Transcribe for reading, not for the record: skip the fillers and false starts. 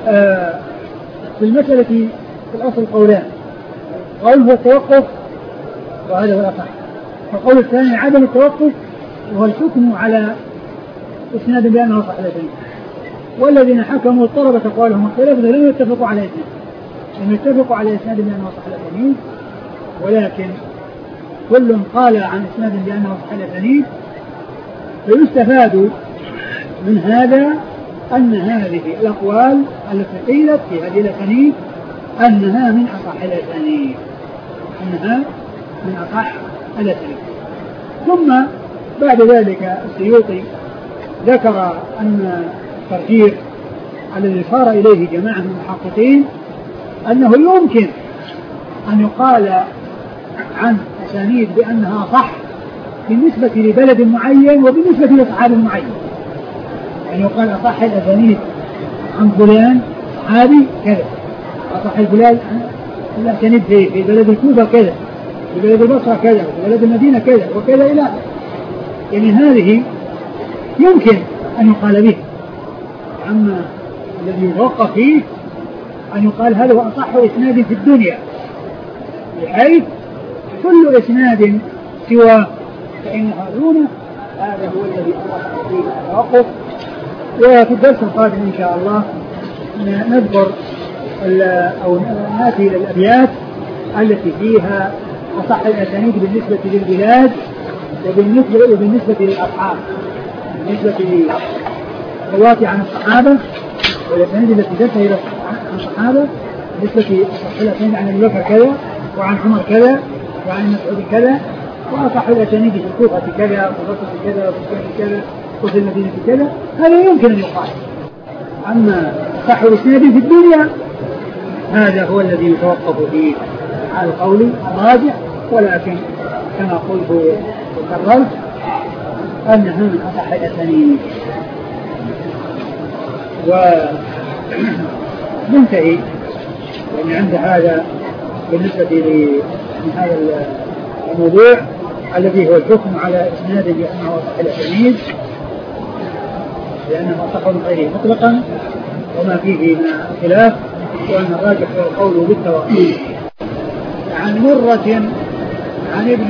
في المسألة في الأصل قولان، قول هو التوقف وهذا هو الأصح، والقول الثاني عدم التوقف وهو الحكم على إسناد بأنه صح الأسانيد. والذين حكموا اضطربت أقوالهم واختلفوا لم يتفقوا على إسناد، لم يتفقوا على إسناد بأنه صح الأسانيد، ولكن كل قال عن إسناد بأنه صح الأسانيد. فيستفاد من هذا أن هذه الأقوال التي قيلت في هذه الأسانيد أنها من أصح الأسانيد، أنها من أصح الأسانيد. ثم بعد ذلك السيوطي ذكر أن الترجيح الذي صار إليه جماعة من المحققين أنه يمكن أن يقال عن أسانيد بأنها صح بالنسبة لبلد معين وبالنسبة لصحابي معين، يعني يقال أصح الأسانيد عن فلان صحابي كذا، أصح البلاد الأسانيد في بلد الكوفة كذا، في بلد البصرة كذا، في بلد المدينة كذا وكذا إلى آخره. يعني هذه يمكن أن يقال به. أما الذي يتوقف فيه أن يقال هذا هو أصح إسناد في الدنيا، بحيث كل إسناد سواه فإنها دونه، هذا هو الذي أصح فيه التوقف. وفي الدرس القادم إن شاء الله نذكر أو نأتي إلى الأبيات التي فيها أصح الأسانيد بالنسبة للبلاد وبالنسبة للأصحاب، بالنسبة للرواة عن الصحابة والأسانيد التي تنتهي إلى الصحابة، بالنسبة للأسانيد عن أبي بكر كذا وعن عمر كذا وعن مسعود كذا، وأصح الأسانيد في الكوفة كذا وفي البصرة كذا وفي الشام كذا وفي المدينة كذا. هذا يمكن أن يقال. أما أصح إسناد في الدنيا هذا هو الذي يتوقف فيه على القول الراجح، ولكن كما قلت وكررت أنها من أصح الأسانيد. وننتهي يعني عند هذا بالنسبة لهذا الموضوع الذي هو الحكم على إسناد بأنه أصح الأسانيد، لأنه أصح من غيره مطلقا وما فيه من خلاف، وأن الراجح هو القول بالتوقيف. عن مرة عن ابن